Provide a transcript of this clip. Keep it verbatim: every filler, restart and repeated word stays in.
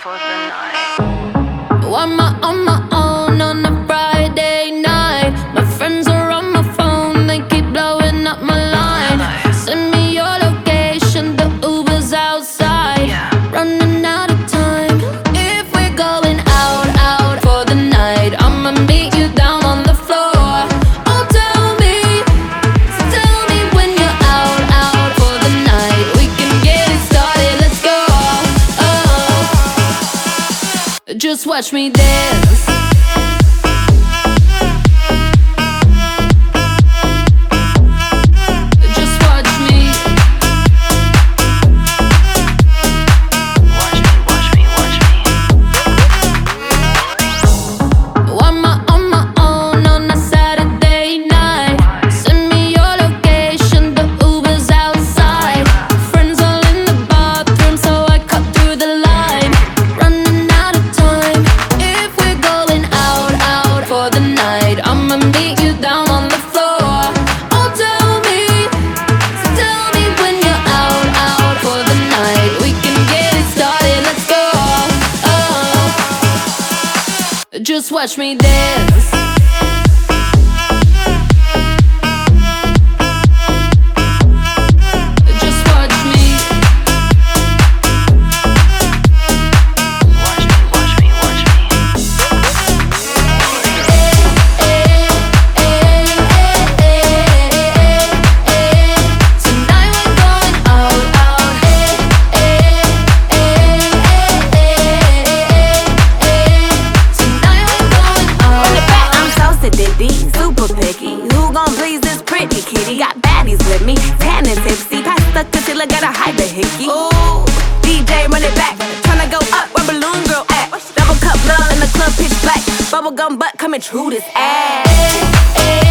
for the night. Why am I on my own on a Friday night? My friends are on my phone, they keep blowing up my line. Send me your location, the Uber's outside. Running out of time. If we're going out, out for the night, I'ma meet you down on the floor. Oh, tell me, tell me when you're out, out for the night. We can get it started, let's go. Oh, just watch me dance. I'ma meet you down on the floor. Oh, tell me, tell me when you're out, out for the night. We can get it started, let's go. Oh, just watch me dance. Who gon' please this pretty kitty? Got baddies with me, tan and tipsy. Pass the concealer, gotta hide the hickey. Ooh, D J run it back, tryna go up where Balloon Girl at. Double cup love in the club, pitch black. Bubblegum butt coming true this ass.